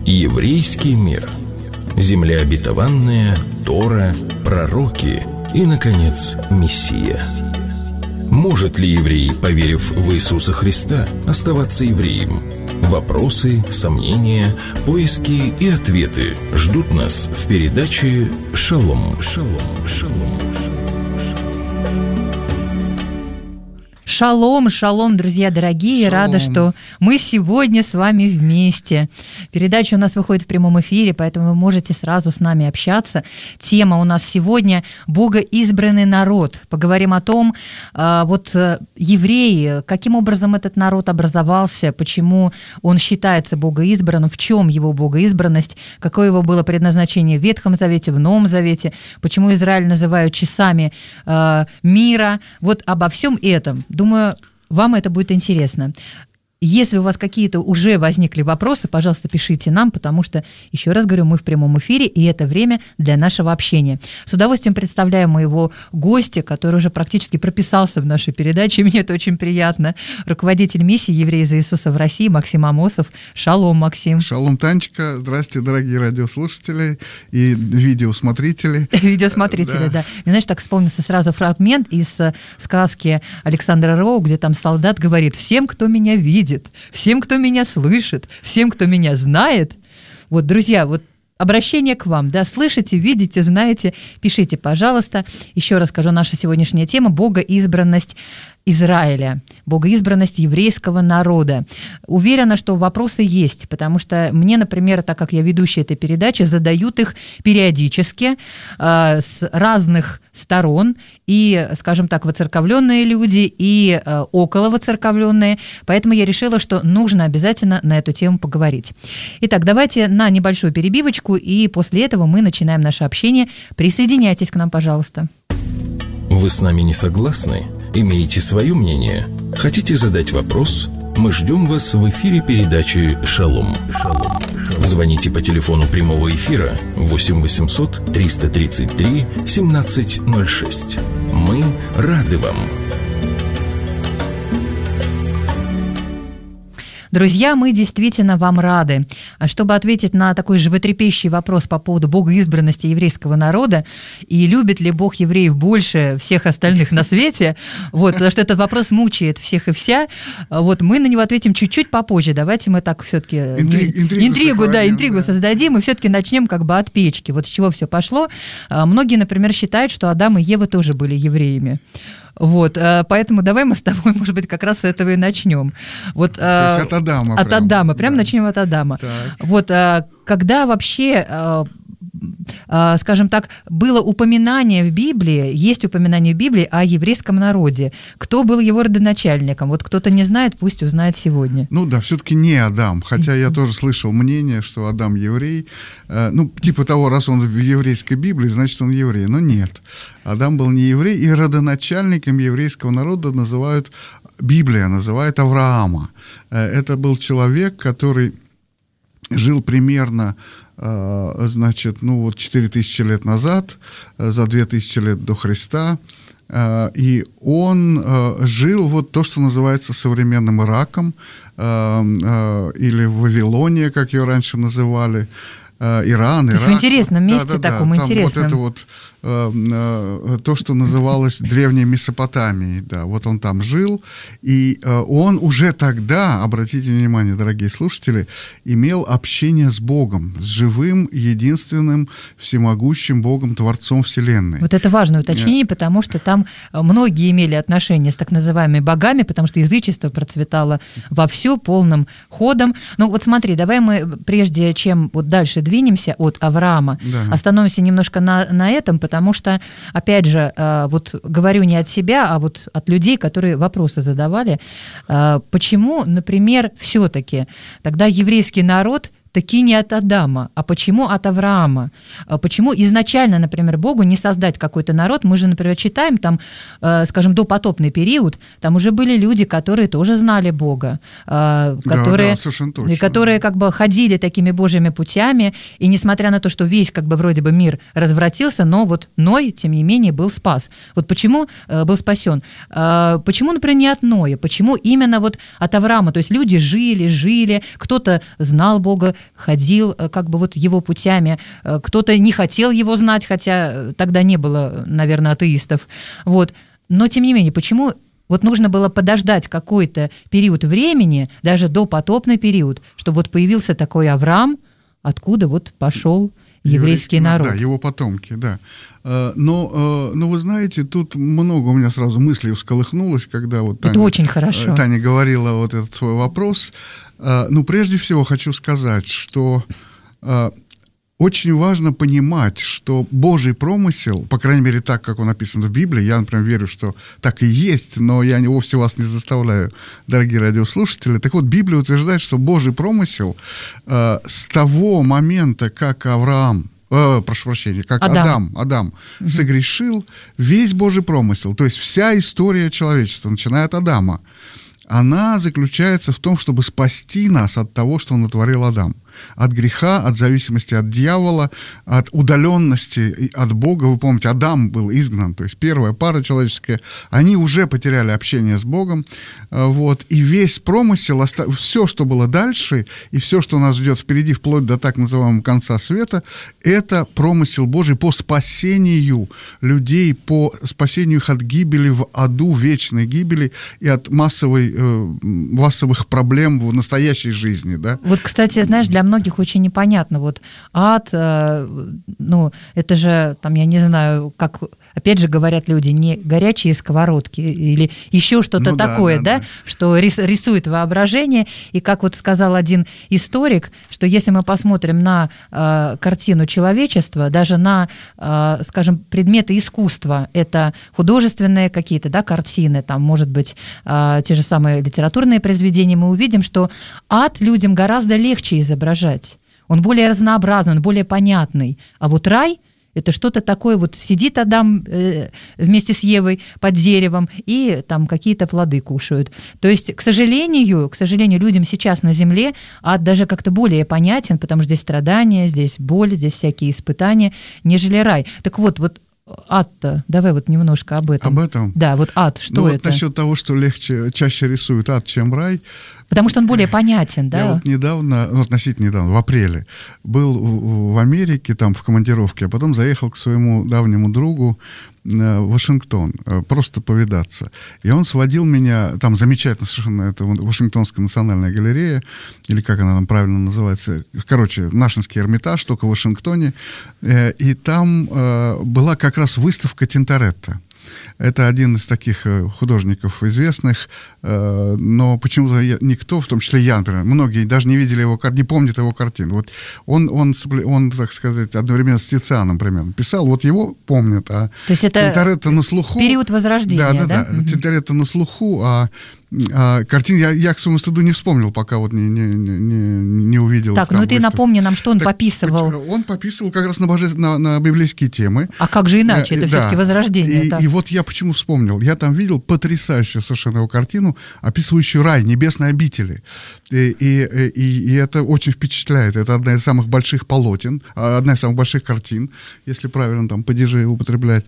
Еврейский мир. Земля обетованная, Тора, пророки и, наконец, Мессия. Может ли еврей, поверив в Иисуса Христа, оставаться евреем? Вопросы, сомнения, поиски и ответы ждут нас в передаче «Шалом». Шалом, шалом, друзья дорогие, Шалом. Рада, что мы сегодня с вами вместе. Передача у нас выходит в прямом эфире, поэтому вы можете сразу с нами общаться. Тема у нас сегодня «Богоизбранный народ». Поговорим о том, евреи, каким образом этот народ образовался, почему он считается богоизбранным, в чем его богоизбранность, какое его было предназначение в Ветхом Завете, в Новом Завете, почему Израиль называют часами мира. Вот обо всем этом. Думаю, вам это будет интересно. Если у вас какие-то уже возникли вопросы, пожалуйста, пишите нам, потому что, еще раз говорю, мы в прямом эфире, и это время для нашего общения. С удовольствием представляю моего гостя, который уже практически прописался в нашей передаче, мне это очень приятно. Руководитель миссии «Евреи за Иисуса» в России Максим Амосов. Шалом, Максим. Шалом, Танечка. Здравствуйте, дорогие радиослушатели и видеосмотрители. Видеосмотрители, да. Мне, знаешь, так вспомнился сразу фрагмент из сказки Александра Роу, где там солдат говорит: «Всем, кто меня видит, всем, кто меня слышит, всем, кто меня знает». Вот, друзья, вот обращение к вам, да, слышите, видите, знаете, пишите, пожалуйста. Еще раз скажу, наша сегодняшняя тема – богоизбранность Израиля, богоизбранность еврейского народа. Уверена, что вопросы есть, потому что мне, например, так как я ведущая этой передачи, задают их периодически с разных сторон, и, скажем так, воцерковленные люди, и около воцерковленные, поэтому я решила, что нужно обязательно на эту тему поговорить. Итак, давайте на небольшую перебивочку, и после этого мы начинаем наше общение. Присоединяйтесь к нам, пожалуйста. Вы с нами не согласны? Имеете свое мнение? Хотите задать вопрос? Мы ждем вас в эфире передачи «Шалом». Звоните по телефону прямого эфира 8 800 333 1706. Мы рады вам. Друзья, мы действительно вам рады. Чтобы ответить на такой животрепещущий вопрос по поводу богоизбранности еврейского народа и любит ли Бог евреев больше всех остальных на свете, вот, потому что этот вопрос мучает всех и вся, вот, мы на него ответим чуть-чуть попозже. Давайте мы так все-таки интригу создадим и все-таки начнем как бы от печки. Вот с чего все пошло. Многие, например, считают, что Адам и Ева тоже были евреями. Вот, поэтому давай мы с тобой, может быть, как раз с этого и начнем. Вот, то есть от Адама. От Адама, прям начнем от Адама. Так. Вот, когда вообще, скажем так, было упоминание в Библии, есть упоминание в Библии о еврейском народе. Кто был его родоначальником? Вот кто-то не знает, пусть узнает сегодня. Ну да, все-таки не Адам, хотя я тоже слышал мнение, что Адам еврей. Типа того, раз он в еврейской Библии, значит, он еврей. Но нет, Адам был не еврей, и родоначальником еврейского народа Библия называет Авраама. Это был человек, который жил примерно 4000 лет назад, за 2000 лет до Христа, и он жил вот то, что называется современным Ираком, или Вавилония, как ее раньше называли, Иран, Ирак. То есть в интересном месте таком интересном. Вот это вот то, что называлось древней Месопотамией, да, вот он там жил, и он уже тогда, обратите внимание, дорогие слушатели, имел общение с Богом, с живым, единственным, всемогущим Богом, Творцом Вселенной. Вот это важное уточнение, потому что там многие имели отношения с так называемыми богами, потому что язычество процветало вовсю, полным ходом. Ну вот смотри, давай мы, прежде чем вот дальше двинемся от Авраама, остановимся немножко на этом, потому что, опять же, вот говорю не от себя, а вот от людей, которые вопросы задавали, почему, например, все-таки тогда еврейский народ таки не от Адама, а почему от Авраама? Почему изначально, например, Богу не создать какой-то народ? Мы же, например, читаем там, скажем, допотопный период, там уже были люди, которые тоже знали Бога, которые как бы ходили такими Божьими путями, и несмотря на то, что весь как бы вроде бы мир развратился, но вот Ной, тем не менее, был спас. Вот почему был спасен? Почему, например, не от Ноя? Почему именно вот от Авраама? То есть люди жили, кто-то знал Бога, ходил как бы вот его путями, кто-то не хотел его знать, хотя тогда не было, наверное, атеистов. Вот. Но, тем не менее, почему вот нужно было подождать какой-то период времени, даже допотопный период, чтобы вот появился такой Авраам, откуда вот пошел еврейский народ. Да, его потомки, да. Но вы знаете, тут много у меня сразу мыслей всколыхнулось, когда вот это очень хорошо. Таня говорила вот этот свой вопрос. Ну, прежде всего хочу сказать, что очень важно понимать, что Божий промысел, по крайней мере так, как он написан в Библии, я, например, верю, что так и есть, но я вовсе вас не заставляю, дорогие радиослушатели. Так вот, Библия утверждает, что Божий промысел с того момента, как Адам согрешил, весь Божий промысел, то есть вся история человечества, начиная от Адама, она заключается в том, чтобы спасти нас от того, что натворил Адам. От греха, от зависимости от дьявола, от удаленности от Бога. Вы помните, Адам был изгнан, то есть первая пара человеческая, они уже потеряли общение с Богом. Вот, и весь промысел, все, что было дальше, и все, что нас ждет впереди, вплоть до так называемого конца света, это промысел Божий по спасению людей, по спасению их от гибели в аду, вечной гибели и от массовых проблем в настоящей жизни. Да? Вот, кстати, знаешь, для многих очень непонятно. Вот ад, ну, это же, там, я не знаю, как, опять же, говорят люди, не горячие сковородки или еще что-то такое, да, что рисует воображение. И как вот сказал один историк, что если мы посмотрим на картину человечества, даже на, скажем, предметы искусства, это художественные какие-то, да, картины, там, может быть, те же самые литературные произведения, мы увидим, что ад людям гораздо легче изображать. Он более разнообразный, он более понятный. А вот рай – это что-то такое, вот сидит Адам вместе с Евой под деревом и там какие-то плоды кушают. То есть, к сожалению, людям сейчас на земле ад даже как-то более понятен, потому что здесь страдания, здесь боль, здесь всякие испытания, нежели рай. Так вот ад-то, давай вот немножко об этом. Об этом? Да, вот ад, что это? Вот насчет того, что чаще рисуют ад, чем рай. Потому что он более понятен, да? Я вот относительно недавно, в апреле, был в Америке, там, в командировке, а потом заехал к своему давнему другу в Вашингтон, просто повидаться. И он сводил меня, там замечательно совершенно, это Вашингтонская национальная галерея, или как она там правильно называется, короче, Нашинский Эрмитаж, только в Вашингтоне, и там была как раз выставка Тинторетто. Это один из таких художников известных, но почему-то никто, в том числе я, например, многие даже не видели его, не помнят его картин. Вот он, так сказать, одновременно с Тицианом примерно писал, вот его помнят, а Тинторетто на слуху. Период Возрождения, да? Тинторетто на слуху, картин я к своему стыду не вспомнил, пока вот не увидел. Так, ну ты напомни нам, что он пописывал. Он пописывал как раз на библейские темы. А как же иначе? Это все-таки Возрождение. И вот я почему вспомнил. Я там видел потрясающую совершенно его картину, описывающую рай, небесные обители. И это очень впечатляет. Это одна из самых больших полотен, одна из самых больших картин, если правильно там падежи употреблять.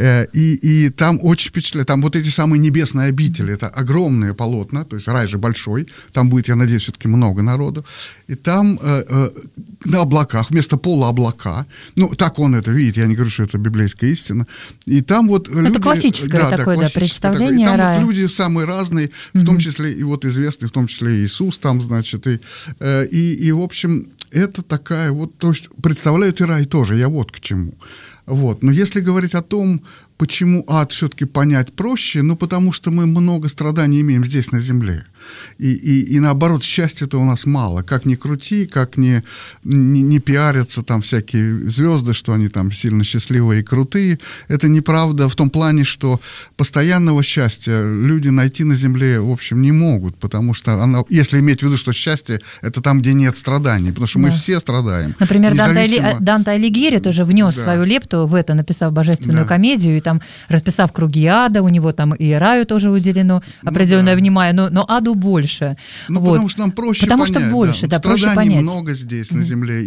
И там очень впечатляет. Там вот эти самые небесные обители. Это огромные полотна, то есть рай же большой, там будет, я надеюсь, все-таки много народу, и там на облаках, вместо пола облака, ну, так он это видит, я не говорю, что это библейская истина, и там вот люди... Это классическое такое представление такое. И там рая. Вот люди самые разные, в том числе и вот известный, в том числе и Иисус там, значит, и в общем, это такая вот, то есть представляют и рай тоже, я вот к чему. Вот. Но если говорить о том, почему ад все-таки понять проще, ну, потому что мы много страданий имеем здесь, на земле. И наоборот, счастья-то у нас мало. Как ни крути, как ни пиарятся там всякие звезды, что они там сильно счастливые и крутые. Это неправда в том плане, что постоянного счастья люди найти на земле, в общем, не могут. Потому что, если иметь в виду, что счастье — это там, где нет страданий. Потому что мы все страдаем. Например, Данте Алигьери тоже внес свою лепту в это, написав божественную комедию. И там, расписав круги ада, у него там и раю тоже уделено определенное внимание, но аду больше. Ну, вот. Потому что нам проще потому понять. Что больше, да, страданий проще понять. много здесь на земле,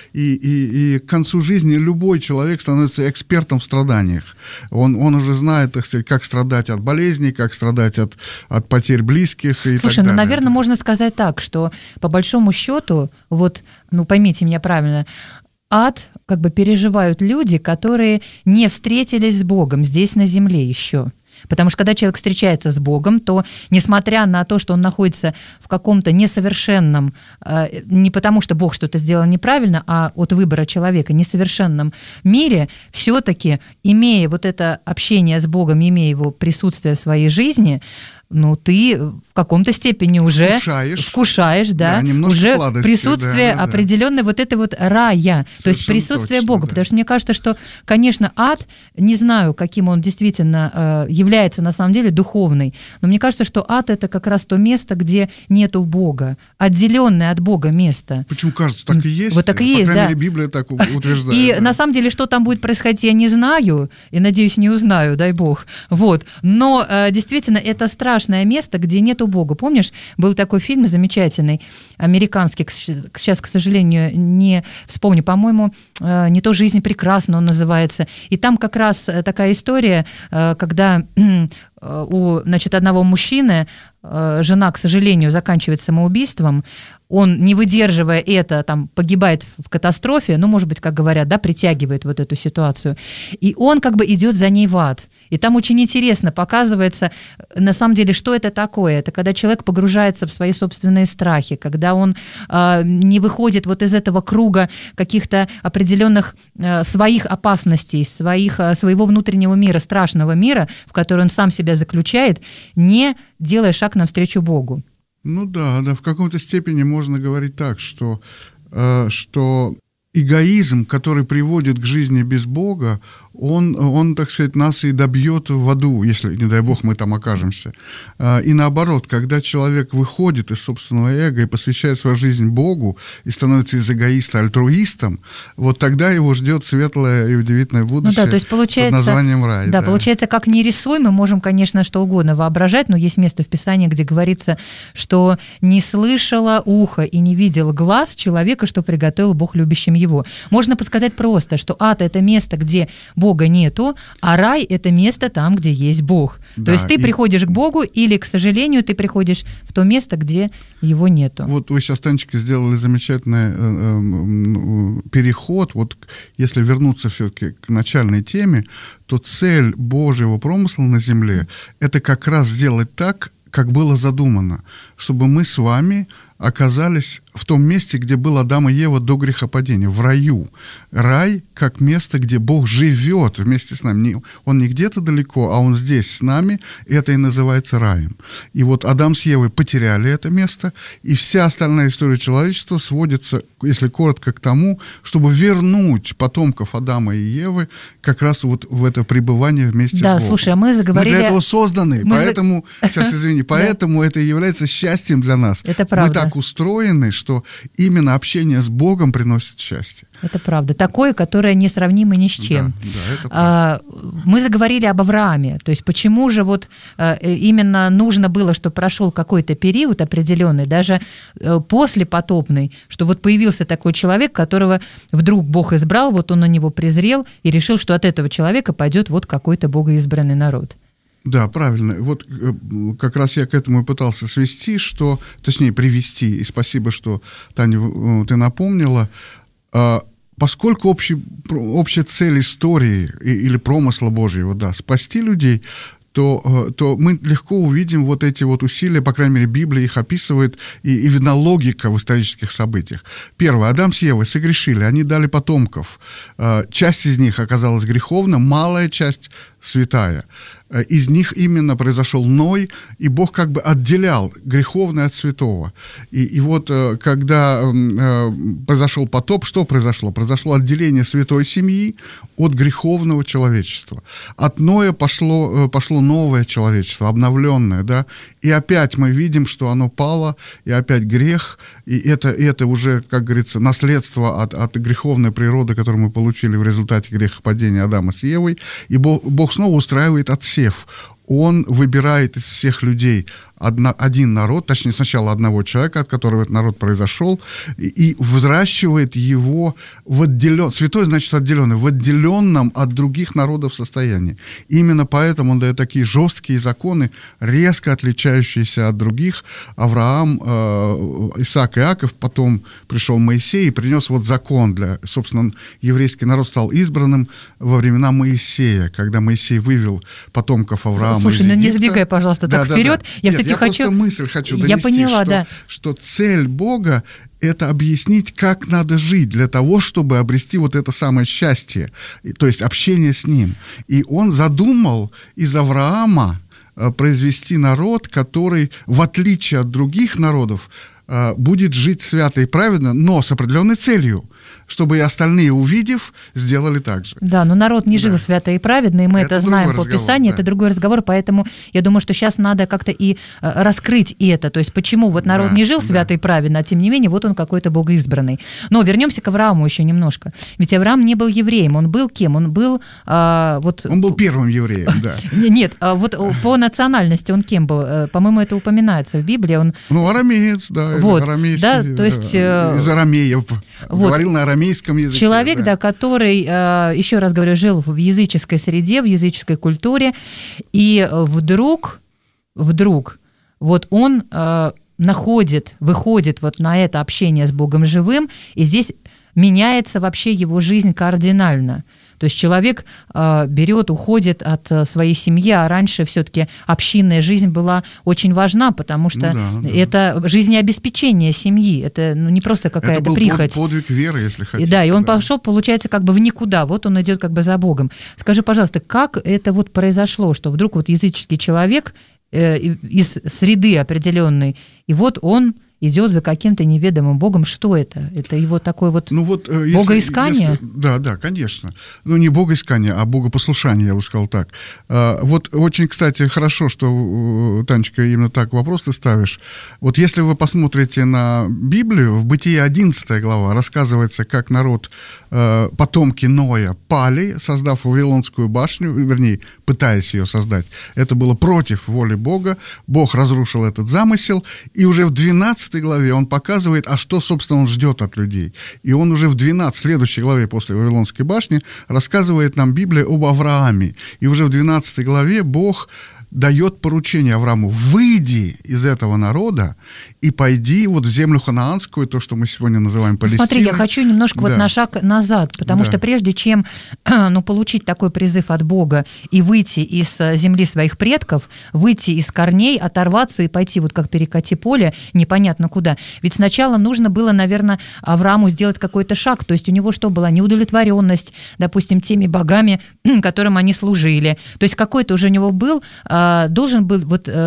и к концу жизни любой человек становится экспертом в страданиях. Он уже знает, так сказать, как страдать от болезней, как страдать от потерь близких и Слушай, так далее. Наверное, можно сказать так, что по большому счету, вот, поймите меня правильно, ад как бы переживают люди, которые не встретились с Богом здесь на земле еще. Потому что когда человек встречается с Богом, то, несмотря на то, что он находится в каком-то несовершенном, не потому что Бог что-то сделал неправильно, а от выбора человека, несовершенном мире, все-таки, имея вот это общение с Богом, имея его присутствие в своей жизни, ты в каком-то степени уже вкушаешь, да, уже присутствие определенной вот этой вот рая, совершенно, то есть присутствие точно, Бога. Да. Потому что мне кажется, что, конечно, ад, не знаю, каким он действительно является на самом деле духовный, но мне кажется, что ад — это как раз то место, где нету Бога, отделенное от Бога место. Почему кажется, так и есть? Вот так и есть, по крайней мере, Библия так утверждает. И на самом деле, что там будет происходить, я не знаю, и, надеюсь, не узнаю, дай Бог. Вот. Но действительно, это страшное место, где нету Бога. Помнишь, был такой фильм замечательный, американский, сейчас, к сожалению, не вспомню, по-моему, «Не то жизнь прекрасна» он называется. И там как раз такая история, когда у, одного мужчины жена, к сожалению, заканчивает самоубийством, он, не выдерживая это, там, погибает в катастрофе, может быть, как говорят, да, притягивает вот эту ситуацию, и он как бы идет за ней в ад. И там очень интересно показывается, на самом деле, что это такое. Это когда человек погружается в свои собственные страхи, когда он не выходит вот из этого круга каких-то определенных своих опасностей, своего внутреннего мира, страшного мира, в который он сам себя заключает, не делая шаг навстречу Богу. Да, в какой-то степени можно говорить так, что эгоизм, который приводит к жизни без Бога, он, так сказать, нас и добьет в аду, если, не дай Бог, мы там окажемся. И наоборот, когда человек выходит из собственного эго и посвящает свою жизнь Богу и становится из эгоиста альтруистом, вот тогда его ждет светлое и удивительное будущее, то есть получается, под названием рай. Да, получается, как ни рисуй, мы можем, конечно, что угодно воображать, но есть место в Писании, где говорится, что не слышало ухо и не видел глаз человека, что приготовил Бог любящим его. Можно подсказать просто, что ад — это место, где Бога нету, а рай — это место там, где есть Бог. Да, то есть ты приходишь к Богу или, к сожалению, ты приходишь в то место, где его нету. Вот вы сейчас, Танечка, сделали замечательный переход. Вот если вернуться все-таки к начальной теме, то цель Божьего промысла на земле — это как раз сделать так, как было задумано, чтобы мы с вами оказались в том месте, где был Адам и Ева до грехопадения, в раю. Рай как место, где Бог живет вместе с нами. Он не где-то далеко, а Он здесь с нами, и это и называется раем. И вот Адам с Евой потеряли это место, и вся остальная история человечества сводится, если коротко, к тому, чтобы вернуть потомков Адама и Евы как раз вот в это пребывание вместе с Богом. Да, слушай, а мы заговорили... Мы для этого созданы, поэтому, сейчас извини, поэтому это является счастьем для нас. Это правда. Мы так устроены, что именно общение с Богом приносит счастье. Это правда. Такое, которое несравнимо ни с чем. Да, это правда. Мы заговорили об Аврааме. То есть почему же вот именно нужно было, чтобы прошел какой-то период определенный, даже послепотопный, что вот появился такой человек, которого вдруг Бог избрал, вот он на него презрел и решил, что от этого человека пойдет вот какой-то богоизбранный народ. Да, правильно. Вот как раз я к этому и пытался привести, и спасибо, что, Таня, ты напомнила. Поскольку общая цель истории или промысла Божьего, да, спасти людей, то мы легко увидим вот эти вот усилия, по крайней мере, Библия их описывает, и видна логика в исторических событиях. Первое. Адам с Евой согрешили, они дали потомков. Часть из них оказалась греховна, малая часть святая. Из них именно произошел Ной, и Бог как бы отделял греховное от святого. И вот когда произошел потоп, что произошло? Произошло отделение святой семьи от греховного человечества. От Ноя пошло новое человечество, обновленное, да, и опять мы видим, что оно пало, и опять грех, и это уже, как говорится, наследство от греховной природы, которую мы получили в результате грехопадения Адама с Евой, и Бог Бог снова устраивает отсев. Он выбирает из всех людей один народ, точнее, сначала одного человека, от которого этот народ произошел, и взращивает его в отделенном, святой значит отделенный, в отделенном от других народов состоянии. Именно поэтому он дает такие жесткие законы, резко отличающиеся от других. Авраам, Исаак, Иаков, потом пришел Моисей и принес вот закон собственно, еврейский народ стал избранным во времена Моисея, когда Моисей вывел потомков Авраама. Слушай, ну не забегай, пожалуйста, так вперед. Я просто мысль хочу донести, я поняла, что цель Бога – это объяснить, как надо жить для того, чтобы обрести вот это самое счастье, то есть общение с Ним. И Он задумал из Авраама произвести народ, который, в отличие от других народов, будет жить свято и праведно, но с определенной целью, чтобы и остальные, увидев, сделали так же. Да, но народ не жил свято и праведно, и мы это знаем по Писанию, это другой разговор, поэтому я думаю, что сейчас надо как-то и раскрыть это, то есть почему вот народ не жил свято и праведно, а тем не менее вот он какой-то богоизбранный. Но вернемся к Аврааму еще немножко. Ведь Авраам не был евреем, он был кем? Он был... Он был первым евреем, да. Нет, вот по национальности он кем был? По-моему, это упоминается в Библии. Арамеец, да, вот, арамейский, да, то есть... из арамеев, говорил на арамейском языке. Человек, который, еще раз говорю, жил в языческой среде, в языческой культуре, и вдруг вот он выходит вот на это общение с Богом живым, и здесь меняется вообще его жизнь кардинально. То есть человек берет, уходит от своей семьи, а раньше все-таки общинная жизнь была очень важна, потому что это жизнеобеспечение семьи, это не просто какая-то прихоть. Это был подвиг веры, если хотите. Да, и он пошел, получается, как бы в никуда, вот он идет как бы за Богом. Скажи, пожалуйста, как это вот произошло, что вдруг вот языческий человек из среды определенной, и вот он идет за каким-то неведомым Богом. Что это? Это его такое вот богоискание? Да, конечно. Не богоискание, а богопослушание, я бы сказал так. Вот очень, кстати, хорошо, что, Танечка, именно так вопрос ты ставишь. Вот если вы посмотрите на Библию, в Бытие 11 глава рассказывается, как народ, потомки Ноя, пали, создав Вавилонскую башню, вернее, пытаясь ее создать. Это было против воли Бога. Бог разрушил этот замысел, и уже в 12 главе он показывает, а что, собственно, он ждет от людей. И он уже в следующей главе после Вавилонской башни рассказывает нам Библия об Аврааме. И уже в 12 главе Бог дает поручение Аврааму: выйди из этого народа и пойди вот в землю ханаанскую, то, что мы сегодня называем Палестиной. Смотри, я хочу немножко вот на шаг назад, потому что прежде чем получить такой призыв от Бога и выйти из земли своих предков, выйти из корней, оторваться и пойти вот как перекати поле, непонятно куда. Ведь сначала нужно было, наверное, Аврааму сделать какой-то шаг, то есть у него что, была неудовлетворенность, допустим, теми богами, которым они служили. То есть какой-то уже у него был должен был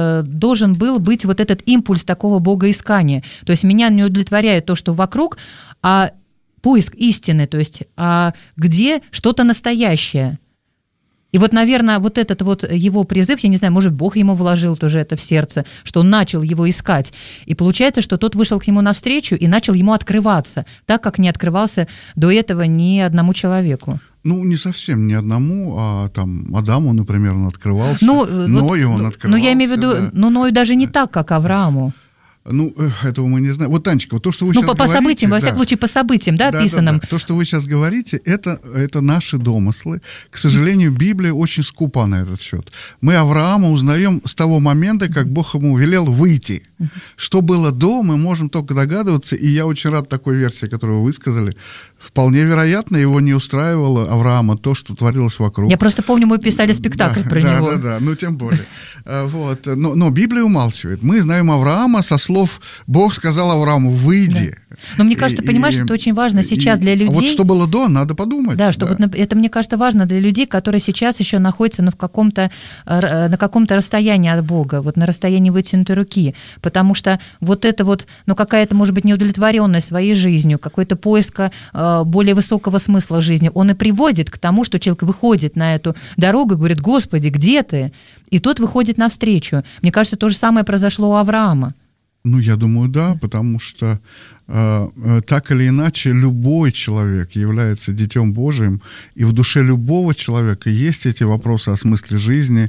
быть вот этот импульс такого богоискания. То есть меня не удовлетворяет то, что вокруг, а поиск истины, то есть где что-то настоящее. И вот, наверное, вот этот вот его призыв, я не знаю, может, Бог ему вложил тоже это в сердце, что он начал его искать. И получается, что тот вышел к нему навстречу и начал ему открываться, так как не открывался до этого ни одному человеку. Не совсем ни одному, а там Адаму, например, он открывался, Ною он открывался. Я имею в виду, Ною даже не так, как Аврааму. Этого мы не знаем. Вот, Танечка, то, что вы сейчас говорите... по событиям, во всяком случае, по событиям, описанным. Да. То, что вы сейчас говорите, это наши домыслы. К сожалению, Библия очень скупа на этот счет. Мы Авраама узнаем с того момента, как Бог ему велел выйти. Что было до, мы можем только догадываться, и я очень рад такой версии, которую вы высказали. Вполне вероятно, его не устраивало Авраама то, что творилось вокруг. Я просто помню, мы писали спектакль про него. Да, тем более. Но Библия умалчивает. Мы знаем Авраама со слов «Бог сказал Аврааму, выйди». Но мне кажется, понимаешь, это очень важно сейчас для людей. А вот что было до, надо подумать. Да, что вот это, мне кажется, важно для людей, которые сейчас еще находятся на каком-то расстоянии от Бога, вот на расстоянии вытянутой руки. Потому что вот это вот, какая-то, может быть, неудовлетворенность своей жизнью, какой-то поиск более высокого смысла жизни, он и приводит к тому, что человек выходит на эту дорогу и говорит: «Господи, где ты?» И тот выходит навстречу. Мне кажется, то же самое произошло у Авраама. Я думаю, да, потому что так или иначе любой человек является детем Божиим, и в душе любого человека есть эти вопросы о смысле жизни,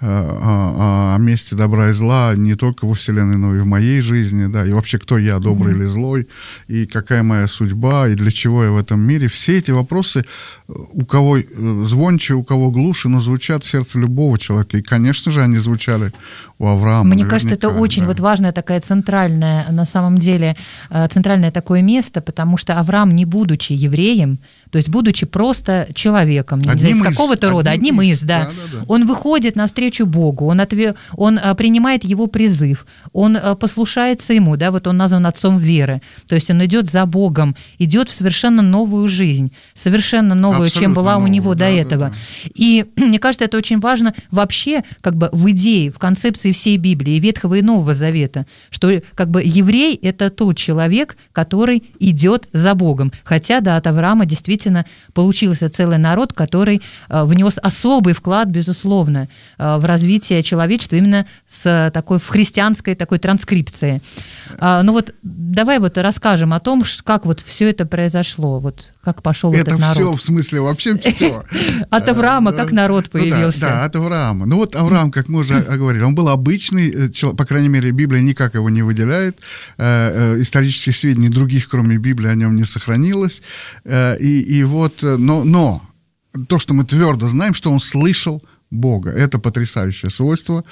о месте добра и зла не только во Вселенной, но и в моей жизни, да, и вообще кто я, добрый или злой, и какая моя судьба, и для чего я в этом мире. Все эти вопросы, у кого звонче, у кого глуше, но звучат в сердце любого человека, и, конечно же, они звучали у Авраама. Мне кажется, это очень вот важная такая центральная, на самом деле, центральное такое место, потому что Авраам, не будучи евреем, то есть будучи просто человеком, не знаю, из какого-то рода, одним из, да, он выходит навстречу Богу, он принимает его призыв, он послушается ему, да, вот он назван отцом веры, то есть он идет за Богом, идет в совершенно новую жизнь, совершенно новую, абсолютно чем была новую, у него до этого. И мне кажется, это очень важно вообще как бы в идее, в концепции всей Библии, Ветхого и Нового Завета, что как бы еврей – это тот человек, который идет за Богом, хотя, да, от Авраама действительно получился целый народ, который внес особый вклад, безусловно, в развитие человечества именно с такой в христианской такой транскрипции. Ну вот давай вот расскажем о том, как вот все это произошло, вот как пошел этот народ. Это все, в смысле, вообще все. От Авраама как народ появился. Да, от Авраама. Ну вот Авраам, как мы уже говорили, он был обычный, по крайней мере, Библия никак его не выделяет, исторических сведений других, кроме Библии, о нем не сохранилось. И вот, но то, что мы твердо знаем, что он слышал Бога. Это потрясающее свойство.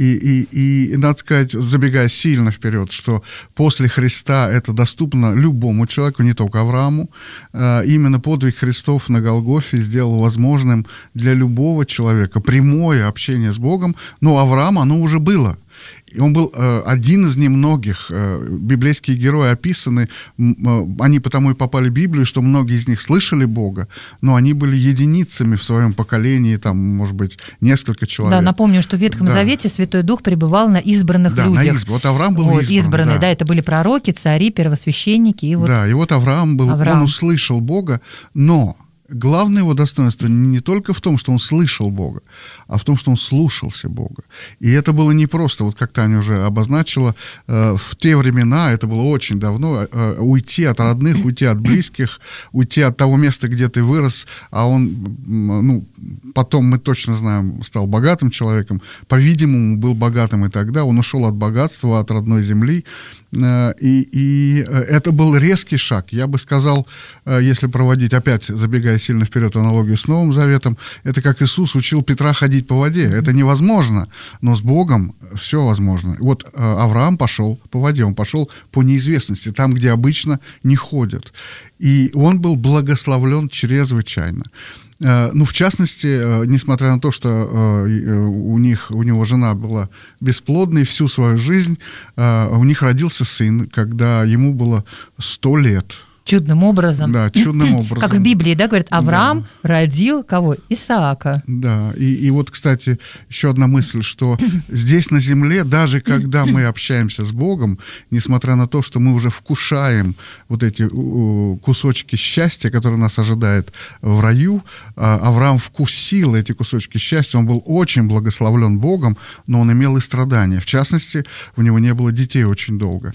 И надо сказать, забегая сильно вперед, что после Христа это доступно любому человеку, не только Аврааму. Именно подвиг Христов на Голгофе сделал возможным для любого человека прямое общение с Богом. Но Авраам, оно уже было. И он был один из немногих. Библейские герои описаны, они потому и попали в Библию, что многие из них слышали Бога, но они были единицами в своем поколении, там, может быть, несколько человек. Да, напомню, что в Ветхом Завете Святой Дух пребывал на избранных людях. Вот Авраам был избранный. Да, это были пророки, цари, первосвященники. И вот... Да, и вот Авраам был, он услышал Бога, но... Главное его достоинство не только в том, что он слышал Бога, а в том, что он слушался Бога. И это было непросто, вот как Таня уже обозначила, в те времена, это было очень давно, уйти от родных, уйти от близких, уйти от того места, где ты вырос, а он, потом мы точно знаем, стал богатым человеком, по-видимому, был богатым и тогда, он ушел от богатства, от родной земли, и это был резкий шаг. Я бы сказал, если проводить, опять забегая сильно вперед, аналогию с Новым Заветом, это как Иисус учил Петра ходить по воде. Это невозможно, но с Богом все возможно. Вот Авраам пошел по воде, он пошел по неизвестности, там, где обычно не ходят. И он был благословлен чрезвычайно. В частности, несмотря на то, что у него жена была бесплодной всю свою жизнь, у них родился сын, когда ему было 100 лет. Чудным образом. Да, чудным образом. Как в Библии, да, говорят, Авраам родил кого? Исаака. Да, и вот, кстати, еще одна мысль, что здесь на земле, даже когда мы общаемся с Богом, несмотря на то, что мы уже вкушаем вот эти кусочки счастья, которые нас ожидают в раю, Авраам вкусил эти кусочки счастья, он был очень благословлен Богом, но он имел и страдания. В частности, у него не было детей очень долго.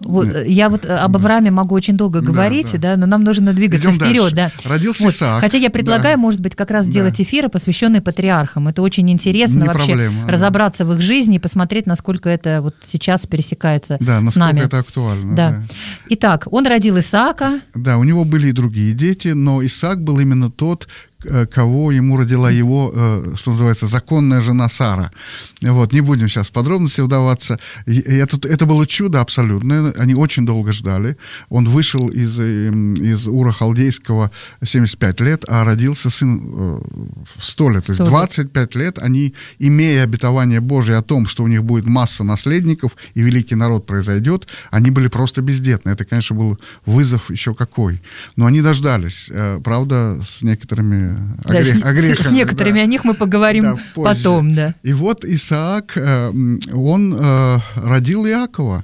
Я вот об Аврааме могу очень долго говорить, да, но нам нужно двигаться вперед. Да. Родился Исаак. Хотя я предлагаю, может быть, как раз сделать эфиры, посвященные патриархам. Это очень интересно разобраться в их жизни и посмотреть, насколько это вот сейчас пересекается с нами. Да, насколько это актуально. Да. Итак, он родил Исаака. Да, у него были и другие дети, но Исаак был именно тот, кого ему родила его, что называется, законная жена Сара. Вот, не будем сейчас в подробности вдаваться. Это было чудо абсолютное, они очень долго ждали. Он вышел из Ура Халдейского 75 лет, а родился сын в 100 лет. То есть 25 лет они, имея обетование Божие о том, что у них будет масса наследников и великий народ произойдет, они были просто бездетны. Это, конечно, был вызов еще какой. Но они дождались. Правда, с некоторыми огрехами. С некоторыми о них мы поговорим потом. Да. И вот Исаак, он родил Иакова.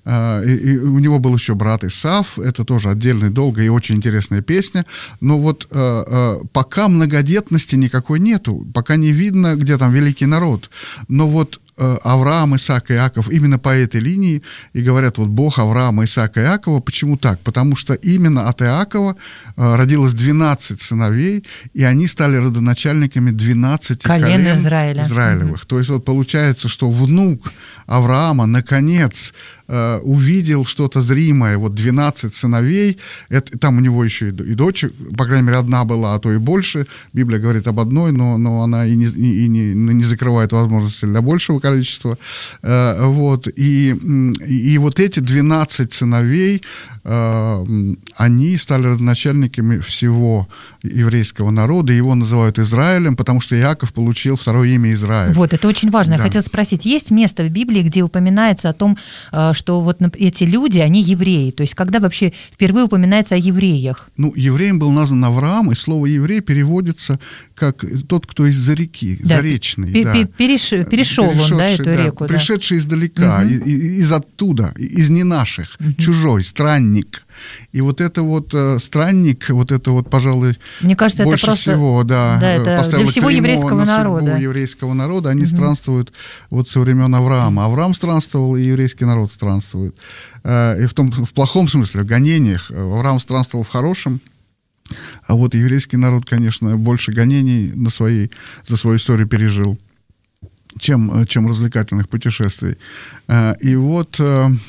И у него был еще брат Исав. Это тоже отдельная, долгая и очень интересная песня. Но вот пока многодетности никакой нету, пока не видно, где там великий народ. Но вот Авраам, Исаак и Иаков именно по этой линии, и говорят, вот Бог Авраама, Исаака и Иакова. Почему так? Потому что именно от Иакова родилось 12 сыновей, и они стали родоначальниками 12 колен Израилевых. То есть вот получается, что внук Авраама наконец увидел что-то зримое, вот 12 сыновей, там у него еще и дочь, по крайней мере, одна была, а то и больше, Библия говорит об одной, но она и не закрывает возможности для большего количества, вот, и вот эти 12 сыновей, они стали родоначальниками всего еврейского народа, его называют Израилем, потому что Иаков получил второе имя Израиль. Вот, это очень важно. Я хотела спросить, есть место в Библии, где упоминается о том, что вот эти люди, они евреи? То есть когда вообще впервые упоминается о евреях? Ну, евреем был назван Авраам, и слово «еврей» переводится как тот, кто из-за реки, заречный. Перешел он, да, эту реку. Пришедший издалека, из оттуда, из не наших, чужой, странник. И вот это вот странник, вот это вот, пожалуй, мне кажется, больше это просто, всего, это поставило для всего еврейского народа. Еврейского народа. Они странствуют вот со времен Авраама. Авраам странствовал, и еврейский народ странствует. И в плохом смысле, в гонениях. Авраам странствовал в хорошем, а вот еврейский народ, конечно, больше гонений за свою историю пережил, чем развлекательных путешествий. И вот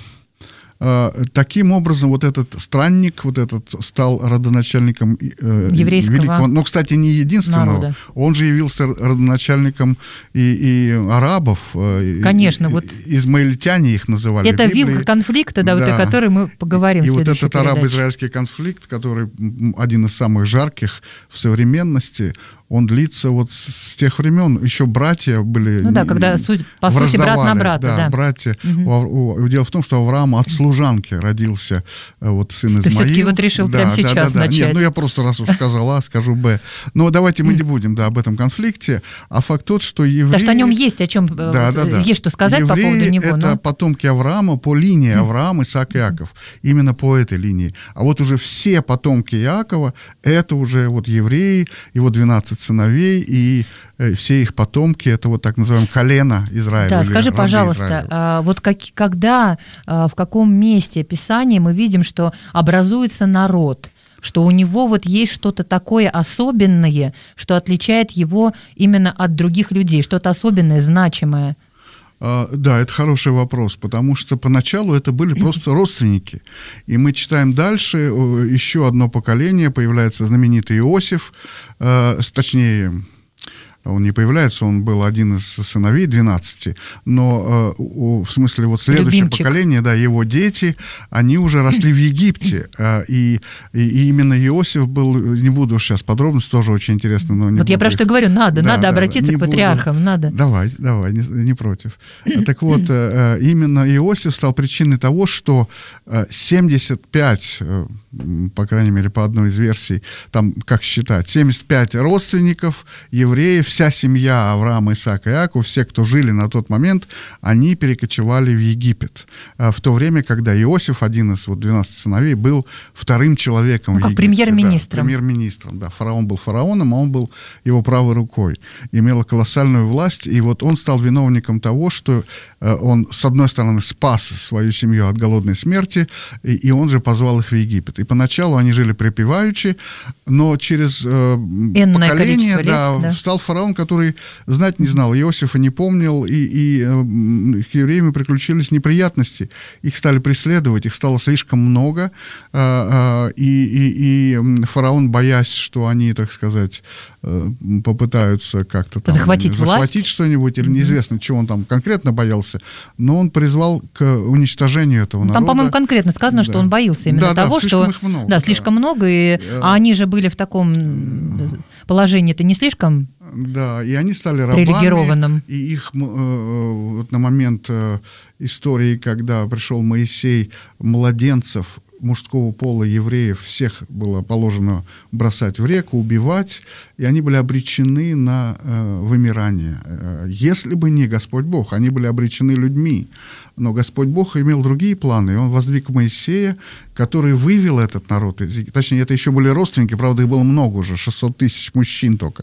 таким образом вот этот странник, вот этот стал родоначальником еврейского великого, но, кстати, не единственного, народа. Он же явился родоначальником и арабов. Конечно, вот измаильтяне их называли. Это вилка конфликта, да, вот о которой мы поговорим в следующей вот этот арабо-израильский конфликт, который один из самых жарких в современности, он длится вот с тех времен. Еще братья были... Ну да, когда, по сути, брат на брата. Да, братья. Дело в том, что у Авраама от служанки родился вот сын Измаил. Ты все-таки вот решил прямо сейчас начать. Нет, я просто раз уж сказал А, скажу Б. Но давайте мы не будем об этом конфликте. А факт тот, что евреи... Да, что о нем есть, о чем есть что сказать по поводу него. Евреи — это потомки Авраама по линии Авраам, Исаак, Иаков. Именно по этой линии. А вот уже все потомки Иакова — это уже вот евреи, его 12 сыновей, и все их потомки, это вот так называемое колено Израиля. Да, скажи, пожалуйста, вот когда, в каком месте Писания мы видим, что образуется народ, что у него вот есть что-то такое особенное, что отличает его именно от других людей, что-то особенное, значимое? Да, это хороший вопрос, потому что поначалу это были просто родственники. И мы читаем дальше, еще одно поколение, появляется знаменитый Иосиф, точнее, он не появляется, он был один из сыновей 12, но в смысле вот следующее поколение, да, его дети, они уже росли в Египте, и именно Иосиф был, не буду сейчас подробности, тоже очень интересно, но не вот я про что говорю, надо обратиться к патриархам, надо. Давай, не против. Так вот, именно Иосиф стал причиной того, что 75, по крайней мере, по одной из версий, там, как считать, 75 родственников, евреев, вся семья Авраама, Исаака и Иакова, все, кто жили на тот момент, они перекочевали в Египет. В то время, когда Иосиф, один из 12 сыновей, был вторым человеком в Египте. Премьер-министром. Да, премьер-министром, да. Фараон был фараоном, а он был его правой рукой. Имел колоссальную власть, и вот он стал виновником того, что он, с одной стороны, спас свою семью от голодной смерти, и он же позвал их в Египет. И поначалу они жили припеваючи, но через поколение встал фараон, который знать не знал, Иосифа не помнил, и к евреям приключились неприятности. Их стали преследовать, их стало слишком много, и фараон, боясь, что они, так сказать, попытаются как-то там захватить что-нибудь, или неизвестно, чего он там конкретно боялся, но он призвал к уничтожению этого народа. Там, по-моему, конкретно сказано, что он боялся именно того, что... слишком много, а они же были в таком положении-то не слишком... Да, и они стали рабами, и их вот на момент истории, когда пришел Моисей, младенцев мужского пола евреев всех было положено бросать в реку, убивать, и они были обречены на вымирание. Если бы не Господь Бог, они были обречены людьми. Но Господь Бог имел другие планы, и Он воздвиг Моисея, который вывел этот народ из Египта. Точнее, это еще были родственники, правда, их было много уже, 600 тысяч мужчин только.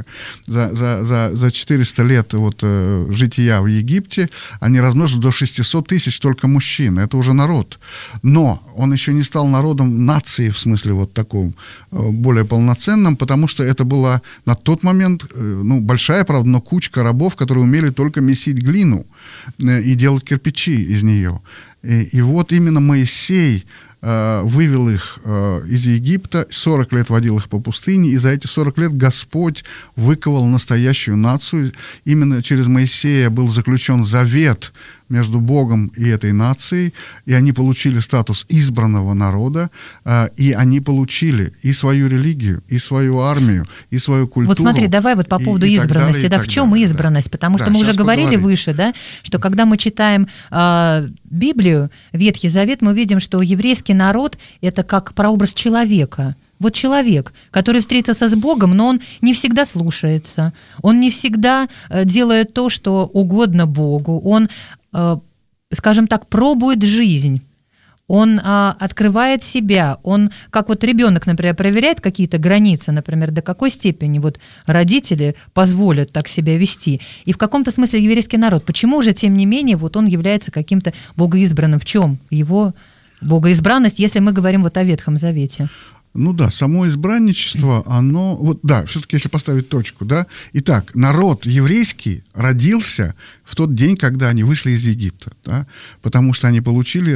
За 400 лет жития в Египте они размножили до 600 тысяч только мужчин. Это уже народ. Но он еще не стал народом нации, в смысле таком более полноценным, потому что это была на тот момент большая, правда, но кучка рабов, которые умели только месить глину и делать кирпичи из нее. И вот именно Моисей вывел их из Египта, 40 лет водил их по пустыне, и за эти 40 лет Господь выковал настоящую нацию. Именно через Моисея был заключен завет между Богом и этой нацией, и они получили статус избранного народа, и они получили и свою религию, и свою армию, и свою культуру. Вот смотри, давай по поводу избранности. Да, в чем избранность? Потому что мы уже говорили выше, да, что когда мы читаем Библию, Ветхий Завет, мы видим, что еврейский народ – это как прообраз человека. Вот человек, который встретился с Богом, но он не всегда слушается, он не всегда делает то, что угодно Богу, он, скажем так, пробует жизнь, он открывает себя, он, как ребенок, например, проверяет какие-то границы, например, до какой степени родители позволят так себя вести. И в каком-то смысле еврейский народ, почему же, тем не менее, он является каким-то богоизбранным? В чем его богоизбранность, если мы говорим о Ветхом Завете? Само избранничество, оно... все-таки если поставить точку, да. Итак, народ еврейский родился в тот день, когда они вышли из Египта, да, потому что они получили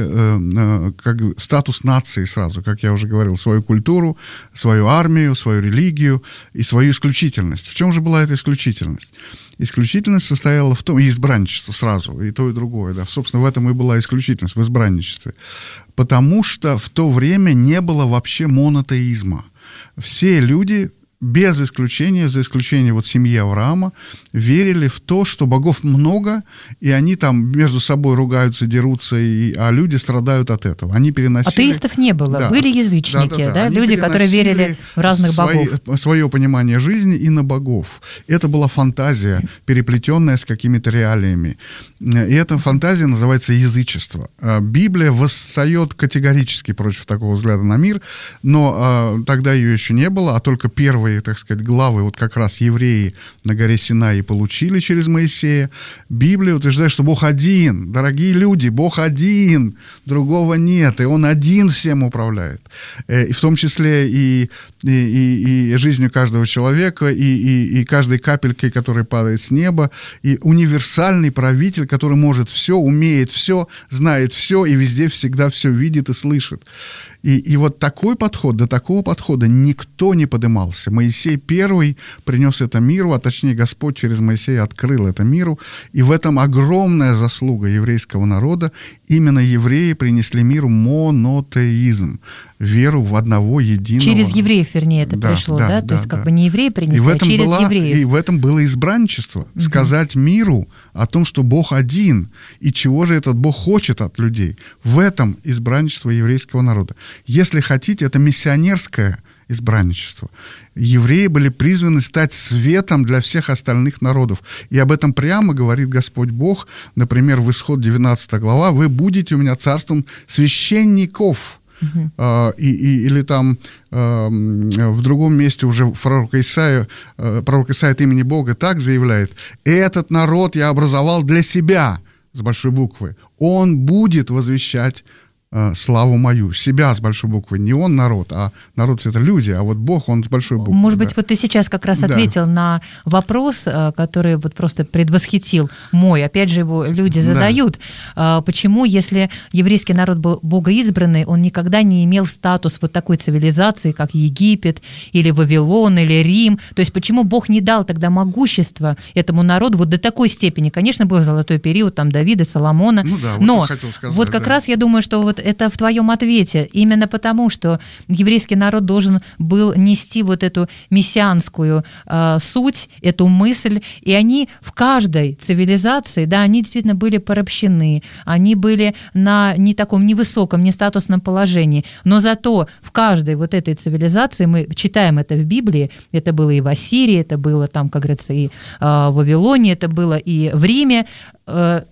статус нации сразу, как я уже говорил, свою культуру, свою армию, свою религию и свою исключительность. В чем же была эта исключительность? Исключительность состояла в том, и избранничество сразу, и то, и другое, да, собственно, в этом и была исключительность, в избранничестве. Потому что в то время не было вообще монотеизма. Все люди, без исключения, за исключением семьи Авраама, верили в то, что богов много, и они там между собой ругаются, дерутся, а люди страдают от этого. Они переносили... Атеистов не было, да, были язычники, да, люди, которые верили в разных богов. Свое понимание жизни и на богов. Это была фантазия, переплетенная с какими-то реалиями. И эта фантазия называется язычество. Библия восстает категорически против такого взгляда на мир, но тогда ее еще не было, а только первые, так сказать, главы, как раз евреи на горе Синай получили через Моисея. Библия утверждает, что Бог один. Дорогие люди, Бог один, другого нет, и Он один всем управляет. И в том числе и жизнью каждого человека, и каждой капелькой, которая падает с неба, и универсальный правитель, который может все, умеет все, знает все, и везде всегда все видит и слышит. И такой подход, до такого подхода никто не подымался. Моисей первый принес это миру, а точнее Господь через Моисея открыл это миру, и в этом огромная заслуга еврейского народа. Именно евреи принесли миру монотеизм, веру в одного единого. Через евреев, вернее, это пришло, да? То есть не евреи принесли, а через евреев. И в этом было избранничество. Сказать миру о том, что Бог один, и чего же этот Бог хочет от людей. В этом избранничество еврейского народа. Если хотите, это миссионерское избранничество. Евреи были призваны стать светом для всех остальных народов. И об этом прямо говорит Господь Бог. Например, в Исход 19 глава: «Вы будете у меня царством священников». Или там в другом месте уже пророк Исаия от имени Бога так заявляет: «Этот народ я образовал для себя», с большой буквы. «Он будет возвещать славу мою». Себя с большой буквы. Не он народ, а народ — это люди, а Бог, он с большой буквы. Может быть, ты сейчас как раз ответил на вопрос, который просто предвосхитил мой. Опять же, его люди задают. Почему, если еврейский народ был богоизбранный, он никогда не имел статус такой цивилизации, как Египет, или Вавилон, или Рим? То есть почему Бог не дал тогда могущества этому народу до такой степени? Конечно, был золотой период Давида, Соломона. Но как раз я думаю, что это в твоем ответе. Именно потому, что еврейский народ должен был нести эту мессианскую суть, эту мысль, и они в каждой цивилизации, да, они действительно были порабощены, они были на не таком невысоком, не статусном положении, но зато в каждой этой цивилизации, мы читаем это в Библии, это было и в Ассирии, это было там, как говорится, и в Вавилоне, это было и в Риме,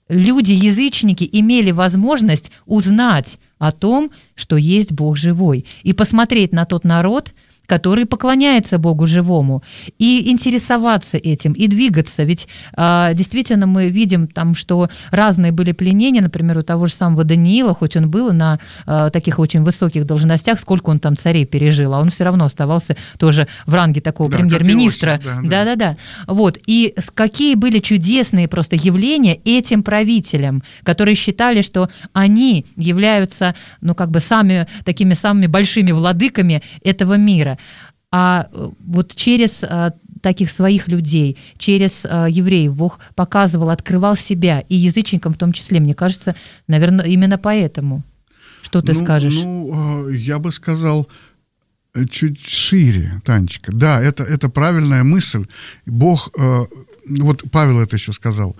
люди-язычники имели возможность узнать о том, что есть Бог живой, и посмотреть на тот народ, который поклоняется Богу живому, и интересоваться этим, и двигаться. Ведь действительно мы видим там, что разные были пленения, например, у того же самого Даниила, хоть он был на таких очень высоких должностях, сколько он там царей пережил, а он все равно оставался тоже в ранге такого премьер-министра. Да. Вот. И какие были чудесные просто явления этим правителям, которые считали, что они являются, такими самыми большими владыками этого мира. А вот через таких своих людей, через евреев Бог показывал, открывал себя, и язычникам в том числе. Мне кажется, наверное, именно поэтому. Что ты скажешь? Я бы сказал чуть шире, Танечка. Да, это правильная мысль. Бог, вот Павел это еще сказал,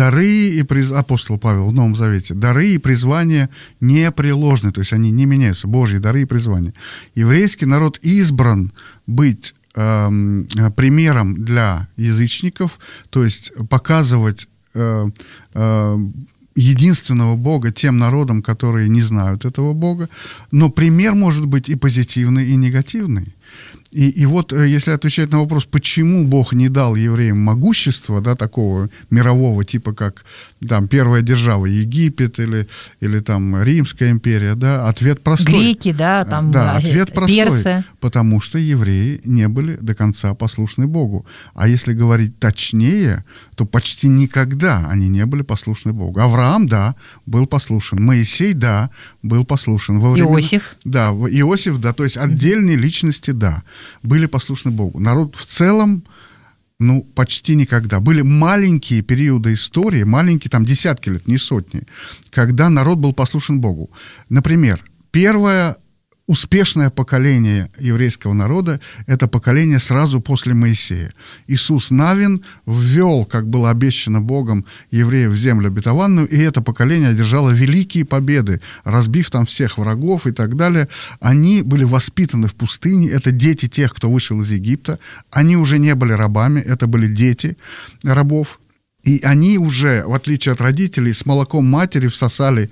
апостол Павел в Новом Завете, дары и призвания непреложны, то есть они не меняются, Божьи дары и призвания. Еврейский народ избран быть примером для язычников, то есть показывать единственного Бога тем народам, которые не знают этого Бога, но пример может быть и позитивный, и негативный. И вот, если отвечать на вопрос, почему Бог не дал евреям могущества, да, такого мирового типа, как там первая держава Египет или там Римская империя, да, ответ простой. Греки, да, там ответ простой, персы. потому что евреи не были до конца послушны Богу. А если говорить точнее, то почти никогда они не были послушны Богу. Авраам, да, был послушен. Моисей, да, был послушен. Иосиф. Да, Иосиф, да, то есть отдельные личности, да, были послушны Богу. Народ в целом, почти никогда. Были маленькие периоды истории, маленькие, там, десятки лет, не сотни, когда народ был послушен Богу. Например, первое успешное поколение еврейского народа – это поколение сразу после Моисея. Иисус Навин ввел, как было обещано Богом, евреев в землю обетованную, и это поколение одержало великие победы, разбив там всех врагов и так далее. Они были воспитаны в пустыне, это дети тех, кто вышел из Египта. Они уже не были рабами, это были дети рабов. И они уже, в отличие от родителей, с молоком матери всосали